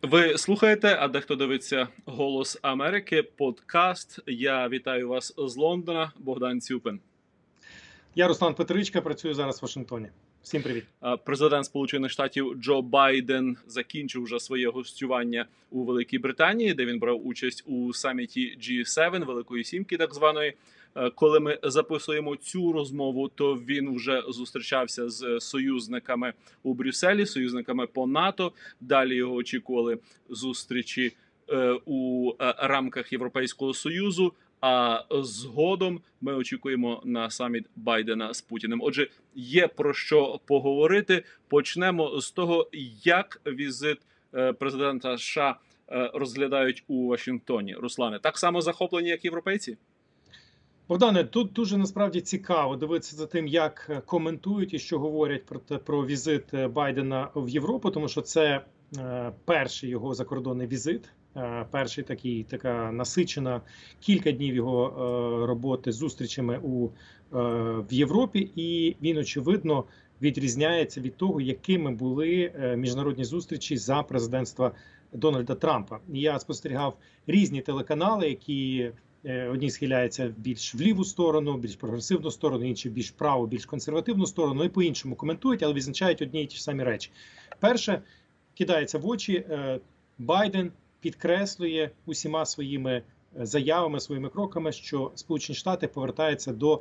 Ви слухаєте, а дехто дивиться «Голос Америки» подкаст. Я вітаю вас з Лондона, Богдан Цюпин. Я Руслан Петричка, працюю зараз в Вашингтоні. Всім привіт. Президент Сполучених Штатів Джо Байден закінчив вже своє гостювання у Великій Британії, де він брав участь у саміті G7, Великої Сімки так званої. Коли ми записуємо цю розмову, то він вже зустрічався з союзниками у Брюсселі, союзниками по НАТО. Далі його очікували зустрічі у рамках Європейського Союзу. А згодом ми очікуємо на саміт Байдена з Путіним. Отже, є про що поговорити. Почнемо з того, як візит президента США розглядають у Вашингтоні. Руслане, так само захоплені, як європейці? Богдане, тут дуже насправді цікаво дивитися за тим, як коментують і що говорять про візит Байдена в Європу, тому що це перший його закордонний візит. Перший така насичена кілька днів його роботи з зустрічами в Європі, і він, очевидно, відрізняється від того, якими були міжнародні зустрічі за президентства Дональда Трампа. Я спостерігав різні телеканали, які одні схиляються більш в ліву сторону, більш прогресивну сторону, інші більш праву, більш консервативну сторону, і по-іншому коментують, але відзначають одні і ті ж самі речі. Перше, кидається в очі, Байден підкреслює усіма своїми заявами, своїми кроками, що Сполучені Штати повертаються до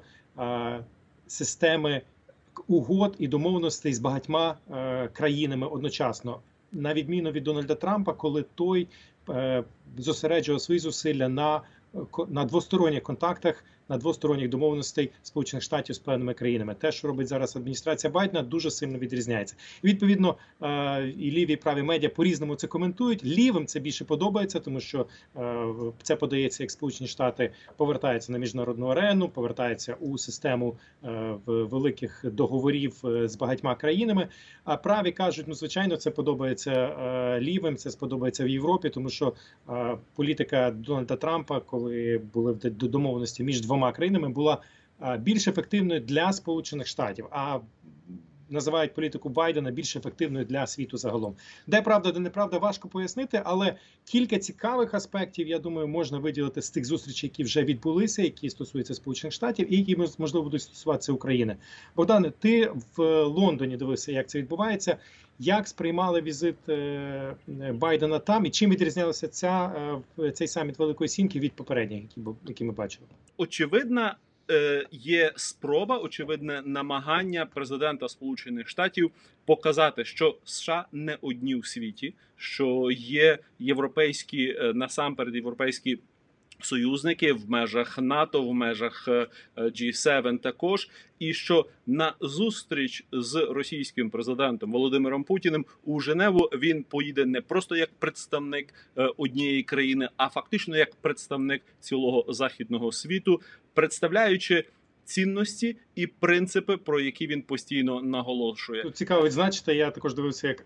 системи угод і домовленостей з багатьма країнами одночасно. На відміну від Дональда Трампа, коли той зосереджував свої зусилля на двосторонніх контактах, на двосторонніх домовленостей Сполучених Штатів з певними країнами. Те, що робить зараз адміністрація Байдена, дуже сильно відрізняється. І відповідно, і ліві, і праві медіа по-різному це коментують. Лівим це більше подобається, тому що це подається, як Сполучені Штати повертаються на міжнародну арену, повертаються у систему великих договорів з багатьма країнами. А праві кажуть, ну, звичайно, це подобається лівим, це сподобається в Європі, тому що політика Дональда Трампа, коли були домовленості між двома країнами, була більш ефективною для Сполучених Штатів, а називають політику Байдена більш ефективною для світу загалом. Де правда, де неправда, важко пояснити, але кілька цікавих аспектів, я думаю, можна виділити з тих зустрічей, які вже відбулися, які стосуються Сполучених Штатів і які, можливо, будуть стосуватися України. Богдане, ти в Лондоні дивився, як це відбувається. Як сприймали візит Байдена там і чим відрізнялося цей саміт Великої Сімки від попередніх, які ми бачили? Очевидно, є спроба, очевидне намагання президента Сполучених Штатів показати, що США не одні в світі, що є європейські, насамперед європейські союзники в межах НАТО, в межах G7 також, і що на зустріч з російським президентом Володимиром Путіним у Женеву він поїде не просто як представник однієї країни, а фактично як представник цілого західного світу, представляючи цінності і принципи, про які він постійно наголошує. Тут цікаво відзначити, я також дивився,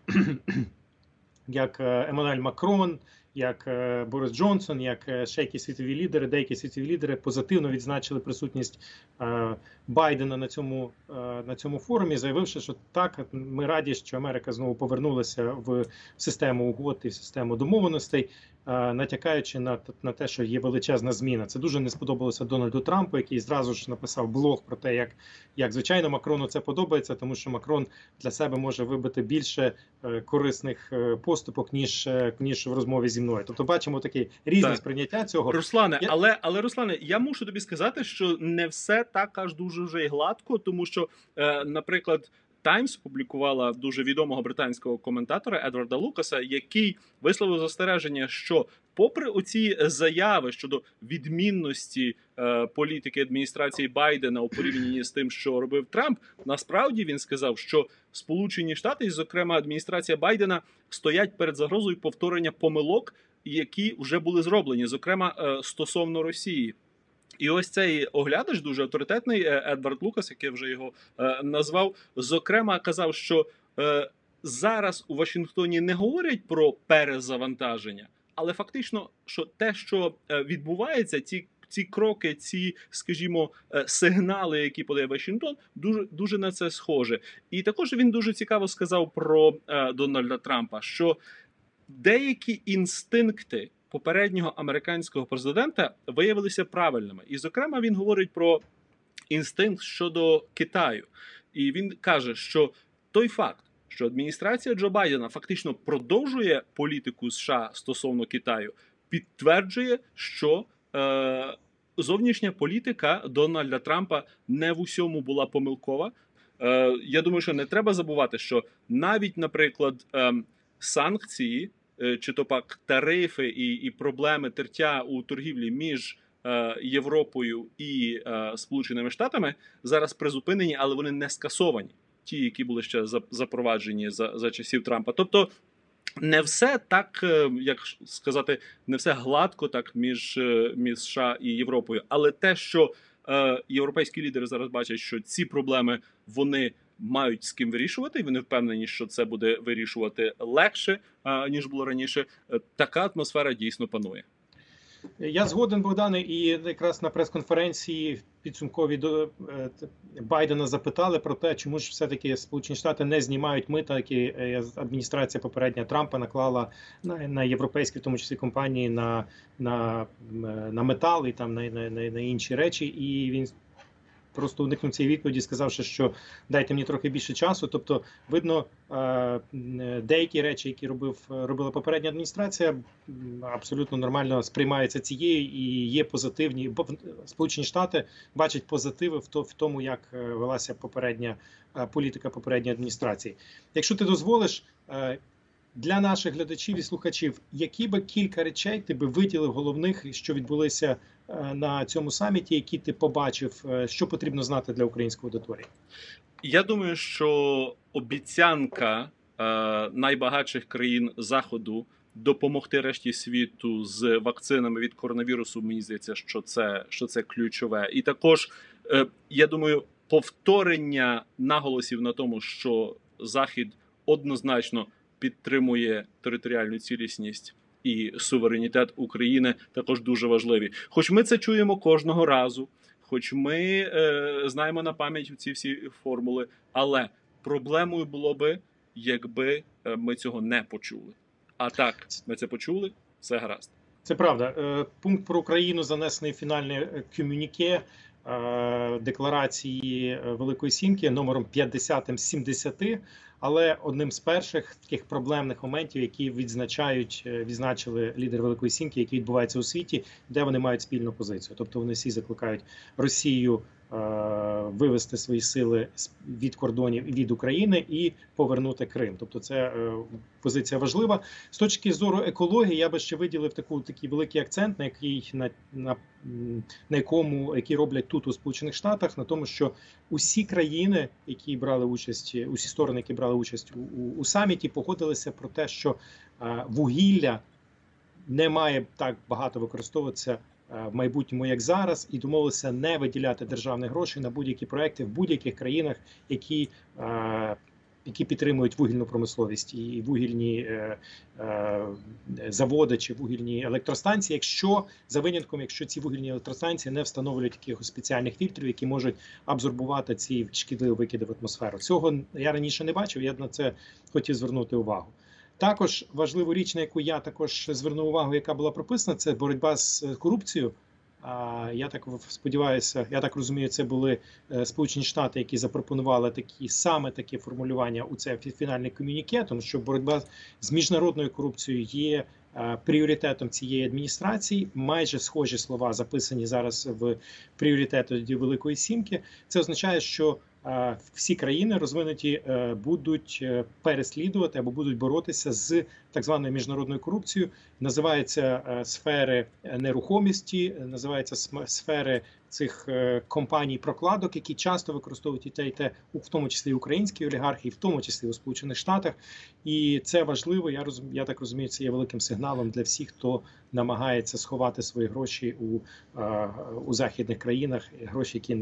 як Еммануель Макрон, як Борис Джонсон, як ще якісь світові лідери, деякі світові лідери позитивно відзначили присутність Байдена на цьому форумі, заявивши, що так, ми раді, що Америка знову повернулася в систему угод і в систему домовленостей, натякаючи на те, що є величезна зміна. Це дуже не сподобалося Дональду Трампу, який зразу ж написав блог про те, як звичайно Макрону це подобається, тому що Макрон для себе може вибити більше корисних поступок, ніж в розмові зі мною. Тобто бачимо таке різне сприйняття цього. Руслане, але Руслане, я мушу тобі сказати, що не все так аж дуже вже й гладко, тому що, наприклад, Таймс публікувала дуже відомого британського коментатора Едварда Лукаса, який висловив застереження, що попри оці заяви щодо відмінності політики адміністрації Байдена у порівнянні з тим, що робив Трамп, насправді він сказав, що Сполучені Штати, і, зокрема, адміністрація Байдена, стоять перед загрозою повторення помилок, які вже були зроблені, зокрема, стосовно Росії. І ось цей оглядач, дуже авторитетний, Едвард Лукас, як я вже його назвав, зокрема казав, що зараз у Вашингтоні не говорять про перезавантаження, але фактично, що те, що відбувається, ці кроки, ці, скажімо, сигнали, які подає Вашингтон, дуже на це схоже. І також він дуже цікаво сказав про Дональда Трампа, що деякі інстинкти попереднього американського президента виявилися правильними. І, зокрема, він говорить про інстинкт щодо Китаю. І він каже, що той факт, що адміністрація Джо Байдена фактично продовжує політику США стосовно Китаю, підтверджує, що зовнішня політика Дональда Трампа не в усьому була помилкова. Я думаю, що не треба забувати, що навіть, наприклад, санкції, чи то пак тарифи і проблеми тертя у торгівлі між Європою і Сполученими Штатами зараз призупинені, але вони не скасовані. Ті, які були ще запроваджені за часів Трампа. Тобто не все так, як сказати, не все гладко так між США і Європою. Але те, що європейські лідери зараз бачать, що ці проблеми вони мають з ким вирішувати, і вони впевнені, що це буде вирішувати легше, ніж було раніше, така атмосфера дійсно панує. Я згоден, Богдане, і якраз на прес-конференції підсумкові до Байдена запитали про те, чому ж все-таки Сполучені Штати не знімають мита, які адміністрація попередня Трампа наклала на європейські, в тому числі компанії, на метал і там на інші речі. І він просто уникнув цієї відповіді, сказавши, що дайте мені трохи більше часу. Тобто, видно, деякі речі, які робила попередня адміністрація, абсолютно нормально сприймаються цією і є позитивні. Сполучені Штати бачать позитиви в тому, як велася попередня політика попередньої адміністрації. Якщо ти дозволиш, для наших глядачів і слухачів, які би кілька речей ти би виділив головних, що відбулися на цьому саміті, які ти побачив, що потрібно знати для української аудиторії? Я думаю, що обіцянка найбагатших країн Заходу допомогти решті світу з вакцинами від коронавірусу, мені здається, що це ключове. І також, я думаю, повторення наголосів на тому, що Захід однозначно підтримує територіальну цілісність і суверенітет України, також дуже важливі. Хоч ми це чуємо кожного разу, хоч ми знаємо на пам'ять ці всі формули, але проблемою було би, якби ми цього не почули. А так, ми це почули, все гаразд. Це правда. Пункт про Україну занесений в фінальне комюніке декларації Великої Сімки номером 50 з 70, але одним з перших таких проблемних моментів, які відзначили лідери Великої Сімки, які відбуваються у світі, де вони мають спільну позицію. Тобто вони всі закликають Росію вивести свої сили від кордонів від України і повернути Крим. Тобто це позиція важлива. З точки зору екології я би ще виділив такий великий акцент, який роблять тут у Сполучених Штатах, на тому, що усі країни, які брали участь, усі сторони, які брали участь у саміті, погодилися про те, що вугілля не має так багато використовуватися в майбутньому, як зараз, і домовилися не виділяти державних грошей на будь-які проекти в будь-яких країнах, які підтримують вугільну промисловість і вугільні заводи чи вугільні електростанції, якщо ці вугільні електростанції не встановлюють якихось спеціальних фільтрів, які можуть абсорбувати ці шкідливі викиди в атмосферу. Цього я раніше не бачив, я на це хотів звернути увагу. Також важливу річ, на яку я також звернув увагу, яка була прописана, це боротьба з корупцією. Я так сподіваюся, я так розумію, це були Сполучені Штати, які запропонували саме таке формулювання у це фінальне комюніке, тому що боротьба з міжнародною корупцією є пріоритетом цієї адміністрації. Майже схожі слова записані зараз в пріоритеті Великої Сімки. Це означає, що всі країни розвинуті будуть переслідувати або будуть боротися з так званою міжнародною корупцією. Називаються сфери нерухомості, називаються сфери цих компаній-прокладок, які часто використовують і те, в тому числі українські олігархи, і в тому числі у Сполучених Штатах. І це важливо, я так розумію, це є великим сигналом для всіх, хто намагається сховати свої гроші у західних країнах, гроші, які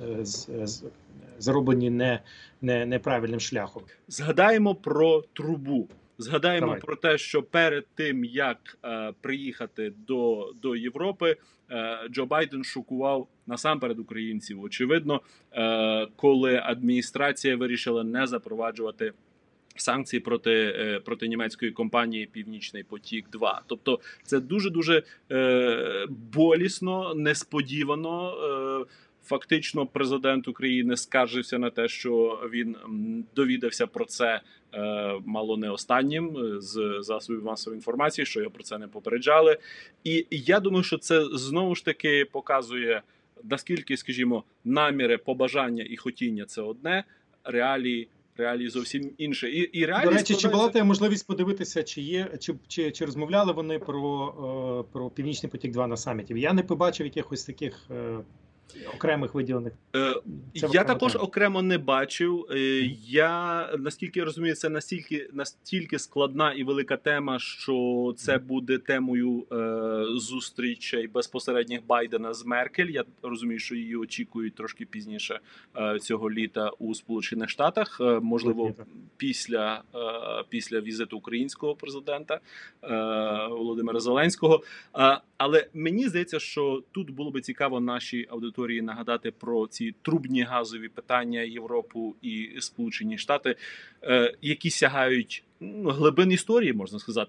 зароблені неправильним шляхом. Згадаємо про трубу. Згадаємо Давай. про те, що перед тим, як приїхати до Європи, Джо Байден шокував насамперед українців. Очевидно, коли адміністрація вирішила не запроваджувати санкції проти німецької компанії «Північний потік-2». Тобто це дуже-дуже болісно, несподівано. Фактично президент України скаржився на те, що він довідався про це мало не останнім з засобів масової інформації, що його про це не попереджали. І я думаю, що це знову ж таки показує, наскільки, скажімо, наміри, побажання і хотіння – це одне, реалії зовсім інше. І реалії, до речі, чи була тебе можливість подивитися, чи розмовляли вони про «Північний потік-2» на саміті? Я не побачив якихось таких окремих виділених. Я також окремо не бачив. Наскільки я розумію, це настільки складна і велика тема, що це буде темою зустрічей безпосередніх Байдена з Меркель. Я розумію, що її очікують трошки пізніше цього літа у Сполучених Штатах, можливо, після візиту українського президента Володимира Зеленського. Але мені здається, що тут було би цікаво нашій аудиторії нагадати про ці трубні газові питання Європу і Сполучені Штати, які сягають глибин історії, можна сказати.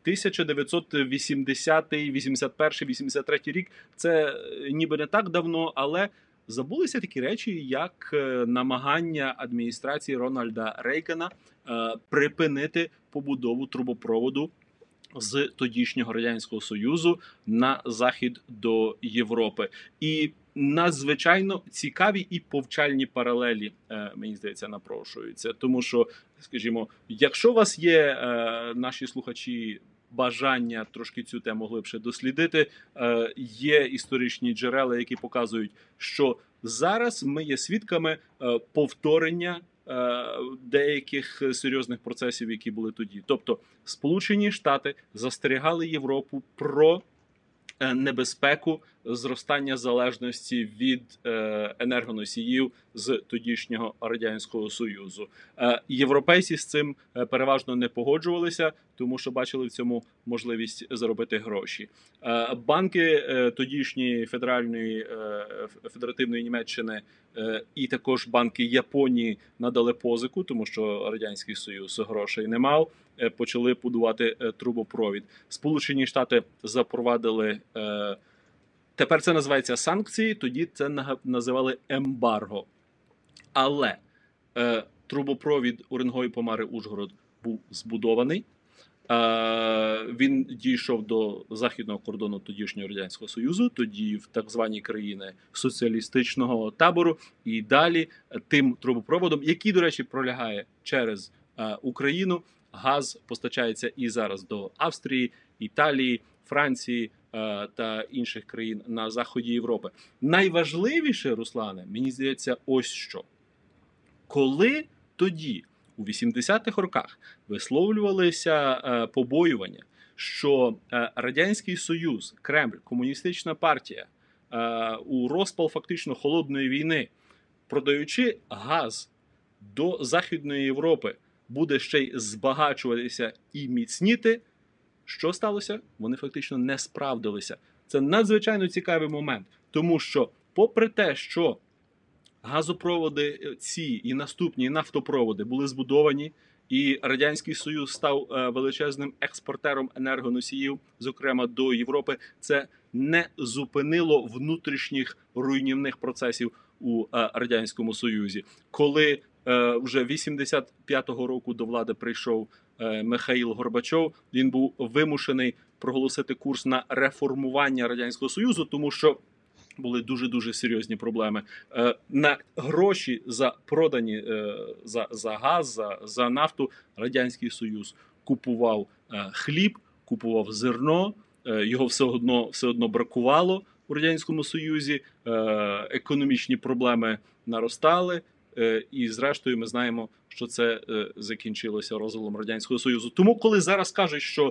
1980, 81, 83 рік – це ніби не так давно, але забулися такі речі, як намагання адміністрації Рональда Рейгана припинити побудову трубопроводу з тодішнього Радянського Союзу на захід до Європи. І надзвичайно цікаві і повчальні паралелі, мені здається, напрошуються. Тому що, скажімо, якщо у вас є, наші слухачі, бажання трошки цю тему глибше дослідити, є історичні джерела, які показують, що зараз ми є свідками повторення деяких серйозних процесів, які були тоді. Тобто Сполучені Штати застерігали Європу про небезпеку зростання залежності від енергоносіїв з тодішнього Радянського Союзу. Європейці з цим переважно не погоджувалися, тому що бачили в цьому можливість заробити гроші. Банки тодішньої федеративної Німеччини і також банки Японії надали позику, тому що Радянський Союз грошей не мав, почали будувати трубопровід. Сполучені Штати запровадили, тепер це називається санкції, тоді це називали ембарго. Але трубопровід Уренгой-Помари-Ужгород був збудований. Він дійшов до західного кордону тодішнього Радянського Союзу, тоді в так звані країни соціалістичного табору, і далі тим трубопроводом, який, до речі, пролягає через Україну. Газ постачається і зараз до Австрії, Італії, Франції та інших країн на заході Європи. Найважливіше, Руслане, мені здається, ось що. Коли тоді, у 80-х роках, висловлювалися побоювання, що Радянський Союз, Кремль, комуністична партія у розпал фактично холодної війни, продаючи газ до Західної Європи, буде ще й збагачуватися і міцніти, що сталося? Вони фактично не справдилися. Це надзвичайно цікавий момент, тому що попри те, що газопроводи ці і наступні нафтопроводи були збудовані, і Радянський Союз став величезним експортером енергоносіїв, зокрема до Європи, це не зупинило внутрішніх руйнівних процесів у Радянському Союзі. Коли вже 85-го року до влади прийшов Михаїл Горбачов, він був вимушений проголосити курс на реформування Радянського Союзу, тому що були дуже-дуже серйозні проблеми. На гроші за продані за газ, за нафту Радянський Союз купував хліб, купував зерно, його все одно бракувало у Радянському Союзі, економічні проблеми наростали, і зрештою ми знаємо, що це закінчилося розвалом Радянського Союзу. Тому коли зараз кажуть, що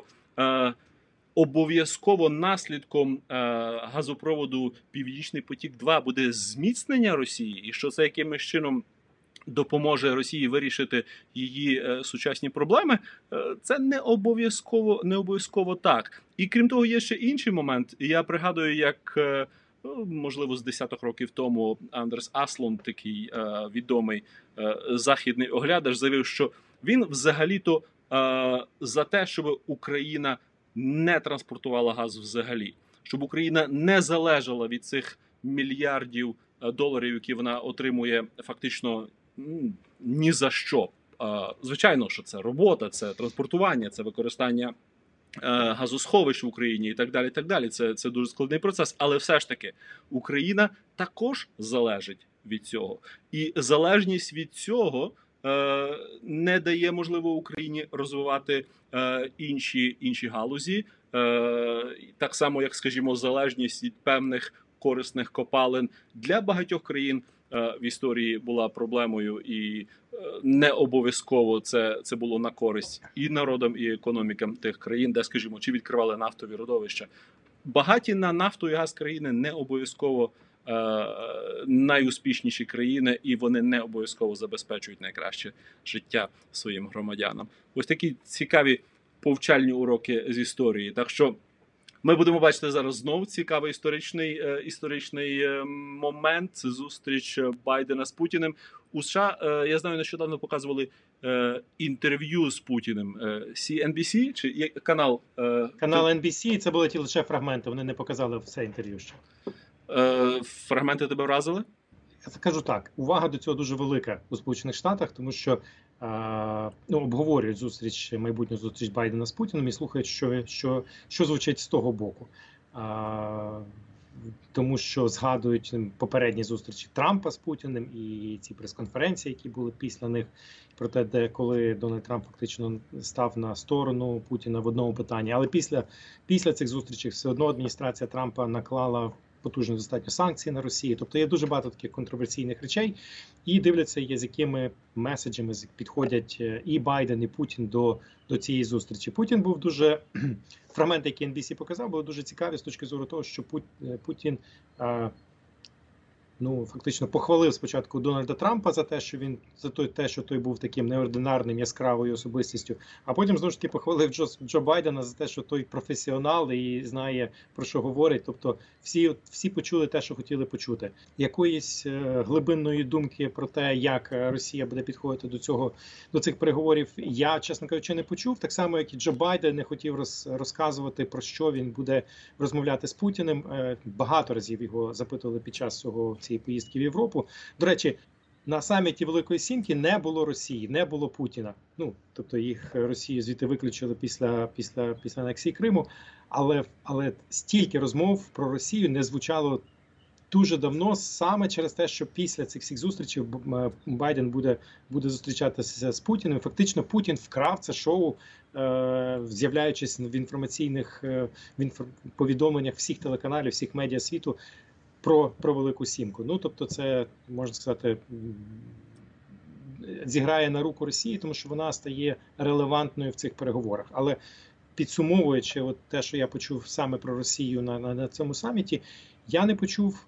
обов'язково наслідком газопроводу «Північний потік-2» буде зміцнення Росії, і що це якимось чином допоможе Росії вирішити її сучасні проблеми, це не обов'язково так. І крім того, є ще інший момент. Я пригадую, як, можливо, з десяток років тому Андерс Аслунд, такий відомий західний оглядач, заявив, що Він взагалі-то за те, щоб Україна не транспортувала газ взагалі, щоб Україна не залежала від цих мільярдів доларів, які вона отримує фактично ні за що. Звичайно, що це робота, це транспортування, це використання газосховищ в Україні і так далі. Так далі. Це дуже складний процес. Але все ж таки Україна також залежить від цього. І залежність від цього не дає можливо Україні розвивати інші галузі. Так само, як, скажімо, залежність від певних корисних копалин для багатьох країн в історії була проблемою, і не обов'язково це було на користь і народам, і економікам тих країн, де, скажімо, чи відкривали нафтові родовища. Багаті на нафту і газ країни не обов'язково найуспішніші країни, і вони не обов'язково забезпечують найкраще життя своїм громадянам. Ось такі цікаві повчальні уроки з історії. Так що ми будемо бачити зараз знову цікавий історичний момент. Це зустріч Байдена з Путіним. У США, я знаю, нещодавно показували інтерв'ю з Путіним. CNBC чи канал? Канал NBC, це були ті лише фрагменти, вони не показали все інтерв'ю ще. Фрагменти тебе вразили? Я скажу так, увага до цього дуже велика у Сполучених Штатах, тому що обговорюють майбутню зустріч Байдена з Путіним і слухають, що звучить з того боку. Тому що згадують попередні зустрічі Трампа з Путіним і ці прес-конференції, які були після них, про те, коли Дональд Трамп фактично став на сторону Путіна в одному питанні. Але після цих зустрічей все одно адміністрація Трампа наклала потужні достатньо санкції на Росію. Тобто є дуже багато таких контроверсійних речей, і дивляться, з якими меседжами підходять і Байден, і Путін до цієї зустрічі. Путін був дуже... Фрагменти, які NBC показав, були дуже цікаві з точки зору того, що Путін фактично похвалив спочатку Дональда Трампа за те, що той був таким неординарним, яскравою особистістю, а потім знову ж таки похвалив Джо Байдена за те, що той професіонал і знає, про що говорить. Тобто всі почули те, що хотіли почути. Якоїсь глибинної думки про те, як Росія буде підходити до цих переговорів, я, чесно кажучи, не почув. Так само, як і Джо Байден не хотів розказувати, про що він буде розмовляти з Путіним. Багато разів його запитували під час цієї поїздки в Європу. До речі, на саміті Великої Сімки не було Росії, не було Путіна. Тобто Росію звідти виключили після анексії Криму, але стільки розмов про Росію не звучало дуже давно, саме через те, що після цих всіх зустрічей Байден буде зустрічатися з Путіним. Фактично Путін вкрав це шоу, з'являючись в інформаційних повідомленнях всіх телеканалів, всіх медіа світу про Велику Сімку. Тобто це, можна сказати, зіграє на руку Росії, тому що вона стає релевантною в цих переговорах. Але підсумовуючи те, що я почув саме про Росію на цьому саміті, я не почув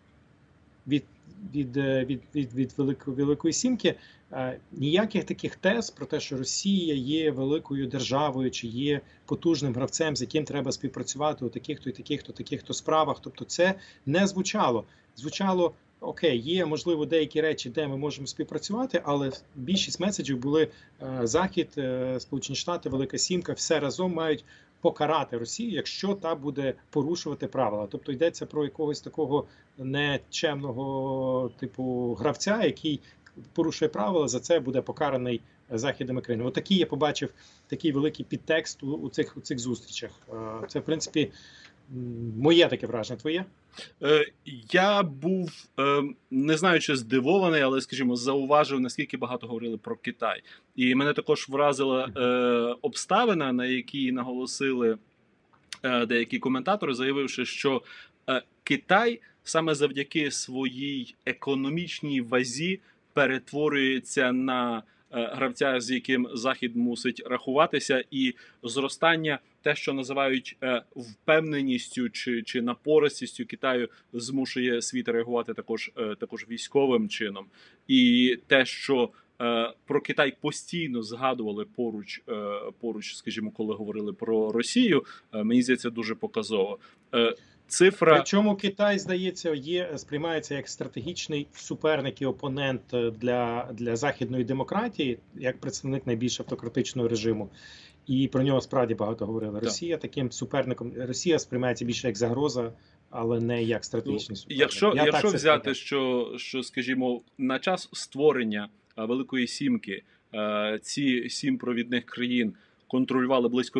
від Великої Сімки ніяких таких тез про те, що Росія є великою державою, чи є потужним гравцем, з яким треба співпрацювати у таких-то і таких-то справах. Тобто це не звучало. Звучало, окей, є, можливо, деякі речі, де ми можемо співпрацювати, але більшість меседжів були Захід, Сполучені Штати, Велика Сімка, все разом мають покарати Росію, якщо та буде порушувати правила. Тобто йдеться про якогось такого нечемного типу гравця, який порушує правила, за це буде покараний Західом і країнами. Отакий я побачив такий великий підтекст у цих зустрічах. Це, в принципі, моє таке враження. Твоє? Я був, не знаю, чи здивований, але, скажімо, зауважив, наскільки багато говорили про Китай. І мене також вразила обставина, на якій наголосили деякі коментатори, заявивши, що Китай саме завдяки своїй економічній вазі перетворюється на гравця, з яким Захід мусить рахуватися, і зростання, те, що називають впевненістю чи напористістю Китаю, змушує світ реагувати також військовим чином. І те, що про Китай постійно згадували поруч, скажімо, коли говорили про Росію, мені здається, дуже показово. цифра. Причому Китай, здається, сприймається як стратегічний суперник і опонент для західної демократії, як представник найбільш автократичного режиму. І про нього справді багато говорили. Росія таким суперником. Росія сприймається більше як загроза, але не як стратегічний суперник. Якщо взяти, що, скажімо, на час створення Великої Сімки ці 7 провідних країн контролювали близько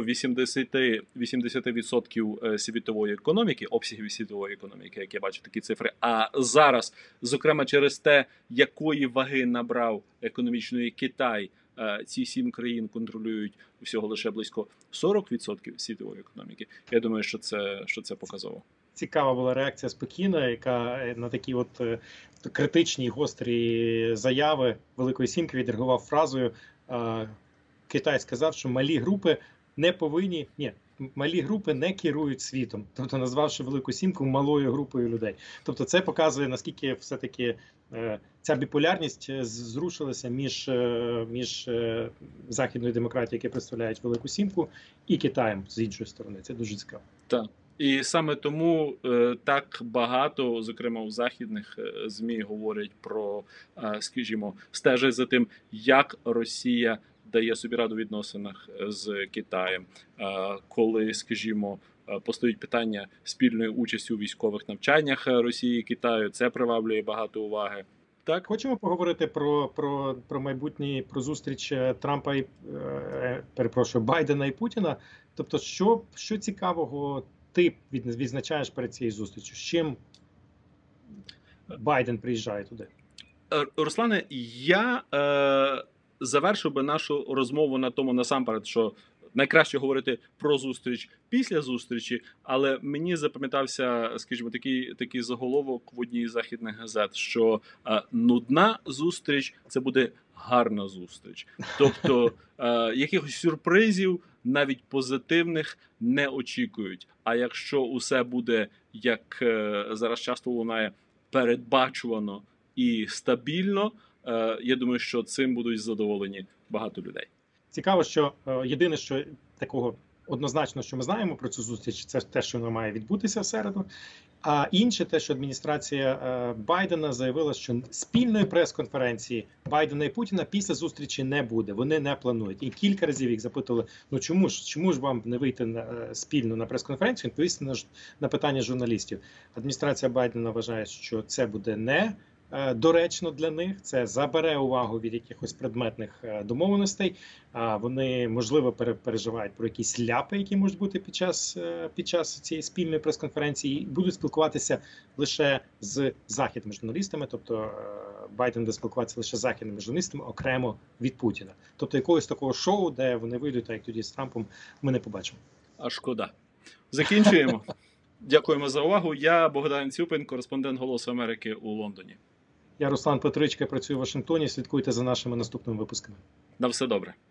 80% світової економіки, обсягів світової економіки, як я бачу такі цифри. А зараз, зокрема через те, якої ваги набрав економічної Китай, ці 7 країн контролюють всього лише близько 40% світової економіки. Я думаю, що це показово. Цікава була реакція з Пекіна, яка на такі от критичні і гострі заяви Великої Сімки відреагував фразою: Китай сказав, що малі групи не керують світом, тобто назвавши Велику Сімку малою групою людей. Тобто це показує, наскільки все-таки ця біполярність зрушилася між західною демократією, які представляють Велику Сімку, і Китаєм з іншої сторони. Це дуже цікаво. Так. І саме тому так багато, зокрема у західних ЗМІ, говорять про, скажімо, стежать за тим, як Росія дає собі раду в відносинах з Китаєм, коли, скажімо, постають питання спільної участі у військових навчаннях Росії і Китаю. Це приваблює багато уваги. Так, хочемо поговорити про майбутнє, про зустріч Трампа і Байдена і Путіна. Тобто, що цікавого ти відзначаєш перед цією зустрічю? З чим Байден приїжджає туди? Руслане, я завершив би нашу розмову на тому насамперед, що найкраще говорити про зустріч після зустрічі, але мені запам'ятався, скажімо, такий заголовок в одній з західних газет, що нудна зустріч – це буде гарна зустріч. Тобто якихось сюрпризів, навіть позитивних, не очікують. А якщо усе буде, як зараз часто лунає, передбачувано і стабільно, я думаю, що цим будуть задоволені багато людей. Цікаво, що єдине, що такого однозначно, що ми знаємо про цю зустріч, це те, що вона має відбутися в середу. А інше те, що адміністрація Байдена заявила, що спільної прес-конференції Байдена і Путіна після зустрічі не буде. Вони не планують. І кілька разів їх запитували, ну чому ж вам не вийти спільно на прес-конференцію, відповісти на питання журналістів. Адміністрація Байдена вважає, що це буде не доречно для них, це забере увагу від якихось предметних домовленостей. Вони, можливо, переживають про якісь ляпи, які можуть бути під час цієї спільної прес-конференції, і будуть спілкуватися лише з західними журналістами, тобто Байден буде спілкуватися лише з західними журналістами окремо від Путіна. Тобто якогось такого шоу, де вони вийдуть, так як тоді з Трампом, ми не побачимо. А шкода. Закінчуємо. Дякуємо за увагу. Я Богдан Цюпин, кореспондент «Голосу Америки» у Лондоні. Я Руслан Петричка, працюю в Вашингтоні. Слідкуйте за нашими наступними випусками. На все добре.